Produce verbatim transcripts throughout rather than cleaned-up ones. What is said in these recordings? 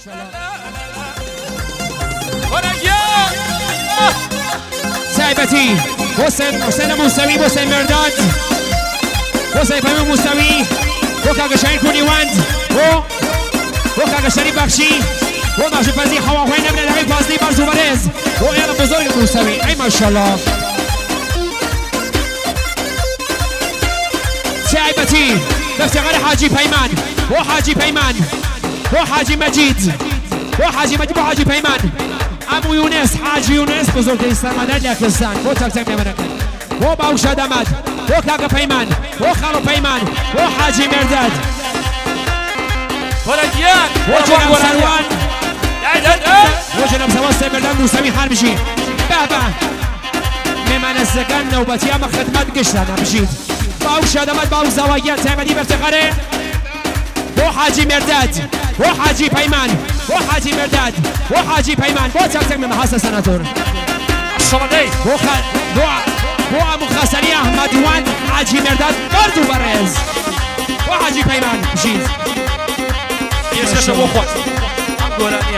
سعیبتی حسین حسین موسوی حسین مرداد حسین پیمان موسوی و کاغشانی کنی وند و و کاغشانی بخشی و بخشی فضی خواهی نبنه دقیق فضلی برزو برز و ایل بزرگ موسوی ای ماشالله سعیبتی بفتقار حاجی پیمان و حاجی پیمان و حاجی مجید و حاجی مجید و حاجی پیمان امو یونس حاجی یونس بزرگترین سرمایه‌دار لکستان و تک تک می‌برن و باوشاد احمد و کاغا پیمان و خالو پیمان و حاجی مرداد فرجیان و جناب سروان و جناب سروان سمردان موسوی حربشی بابا میمن الزگان نوبتی اما خدمت گشتن بشید باوشاد احمد باو زواجیان سعیدی بفتقاره و حاجی مرداد و حاجی پیمان و حاجی مرداد و حاجی پیمان و تک تک محاسن سناتور شمالی و خ و و ابو خسری احمد وان حاجی مرداد برضو برز و حاجی پیمان بشید یه شو خود گورانیه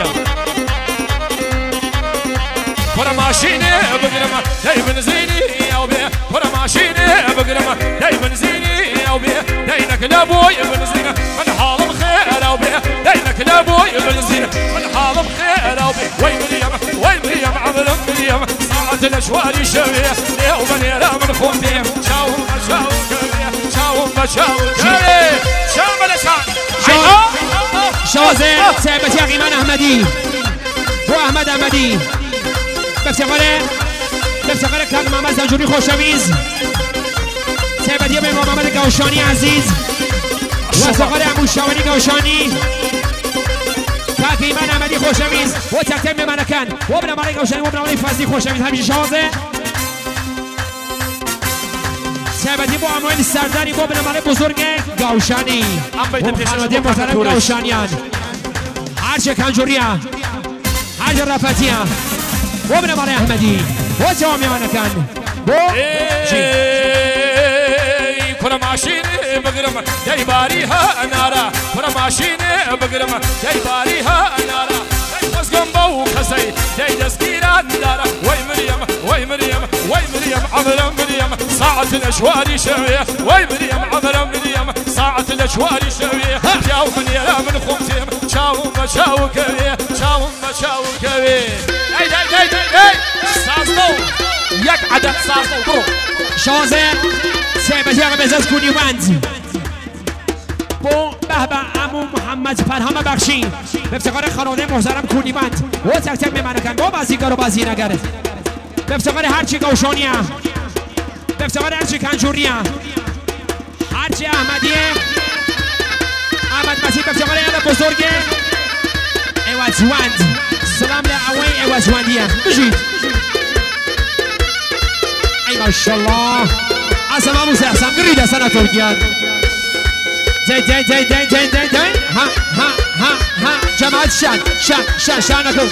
برا ماشینه بگیرم دای بنزینی او بیا برا ماشینه بگیرم دای بنزینی او بیا دای نکلابوی بنزینه من حالم خیر او بیا دای نکلابوی بنزینه من حالم خیر او بیا وای مريم وای مريم عمرم مريم ساعة الاشوار شويه يوم يرى من خوتي شاو شاو كبير شاو شاو كبير شاو بلشان شازه سعیبتی اقیمان احمدی و احمد احمدی بفتقاره بفتقاره کاغ محمد زنجوری خوشویز سعیبتی به محمد گوشانی عزیز و افتقاره امو شاوانی گوشانی کاغ ایمان احمدی خوشویز و تک تک میمنکن و برنامه گوشانی و برنامه فضلی خوشویز همیشه شازه سعیبتی با اموال سرداری با برنامه بزرگ گوشانی و خانواده محترم گوشانیان هرچه کنجوریا هرچه رفتیا و برنامه احمدی و جواب میمانکن و كرة ماشيني بقرم جاي باريها نارا كرة ماشيني بقرم جاي باريها نارا بس قنبو كسي جاي دسكيرات دارا وي مريم وي مريم وي مريم عمرم مريم ساعة الأشوار شوية وي مريم عمرم مريم ساعة الأشوار شوية شاو من يلا من خمسين شاو ما شاو كبير شاو ما شاو كبير داي داي داي داي داي سازلو يك عدد سازلو برو شازه سعیبتی آقا بزرگ کنی وند با بهبه امو محمد فرهام بخشی به افتقار خانواده محترم کنی وند و تک تک میمنکن با بازیگر و بازی نگرد به افتقار هرچی گوشانی به افتقار هرچی کنجوری هرچی احمدیه احمد مسیح به افتقار یاد بزرگ ایوازوند سلام لعوی ایوازوندیه بجید ای ماشالله اصلا ابو سحسن قريده سنه تركيا زين زين زين زين زين زين زين ها ها ها ها جماعه الشان شان شان شانكم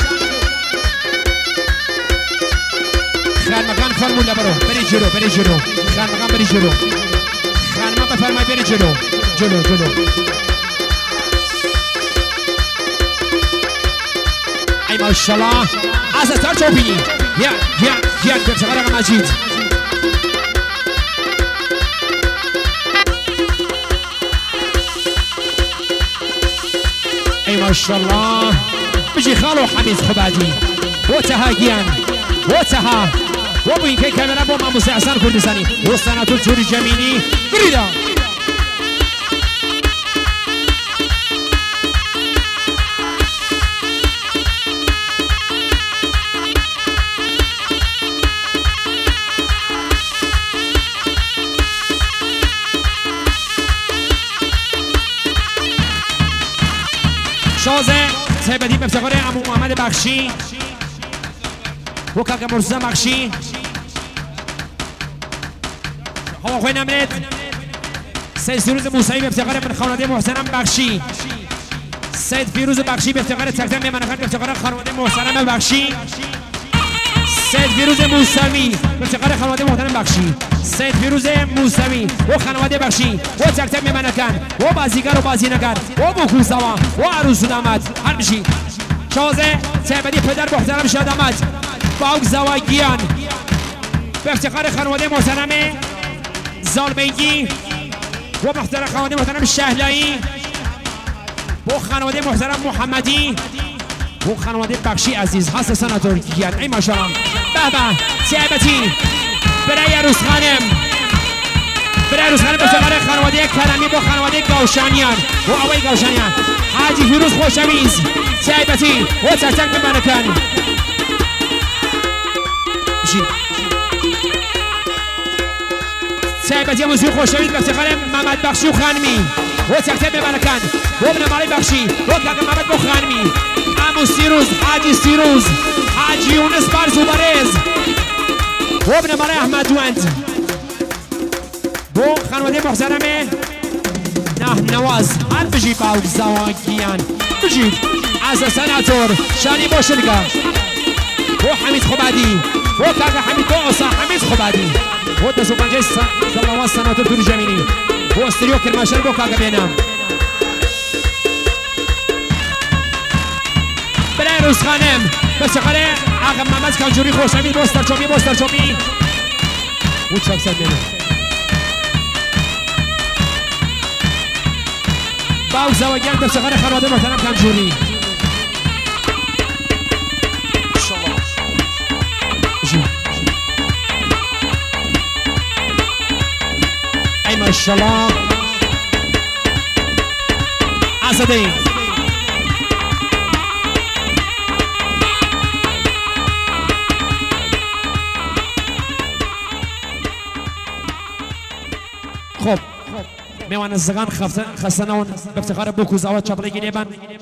خان مكان فرمولا برو بري جلو بري جلو خان مكان بري جلو خان ما بفرمای بري جلو جلو جلو اي ما شاء الله اصلا ترجو بيني يا يا يا بتغرق مجيد ای ماشالله بجی خالو حمیز خبادی و تهاگیان و تها و بو اینکه کامرا با ماموس احسان کردستانی و سناتور چوری جمینی گریدا شازه سعیبتی به افتقار امو محمد بخشی و کاکا مرزا بخشی هوا خوی نمرد سید فیروز موسوی به افتقار من خانواده محترم بخشی سید فیروز بخشی به افتقار تک تک میمنکن به افتقار خانواده محترم بخشی سید فیروز موسوی به افتخار خانواده محترم بخشی سید فیروز موسوی و خانواده بخشی و تک تک میمنکن و بازیگر و بازینگر و بکوزوا و عروس و داماد هر بشی شازه سعبدی پدر محترم شاد آمد باوک زواگیان به افتخار خانواده محترم زالبیگی و محترم خانواده محترم شهلایی و خانواده محترم محمدی و خانواده بخشی عزیز حس سناتور گیان ای ماشاءالله به به سعبتی برای عروس خانم برای عروس خانم به افتخار خانواده کرمی با خانواده گوشانیان و آوای گوشانیان حاجی فیروز خوشویز سعبتی و تک تک بمنکن سعبتی موسیقی خوشویز به افتخار محمد بخشی و خانمی و تک تک بمنکن و ابن مالی بخشی و کاک محمد بو خانمی امو سیروز حاجی سیروز حاجی یونس برز و برز و ابن مالی احمد وند بو خانواده محترم نه نواز هر بجی باوک زواگیان بجید از سناتور شانی باشلگا و حمید خوبادی و کاک حمید و اصا حمید خوبادی و دستو پنجه سلوات سناتور توری جمینی و استریو کرماشل بو کاک بینم برای روز خانم به افتخار آقا محمد کنجوری خوشوی بستر چوبی بستر چوبی و چک سر بینم باوک زواگیان به افتخار خانواده محترم کنجوری ای ماشاءالله اسدی خب میوان زغان خستنون به افتخار بوکوزاوات چاپلی گیری بند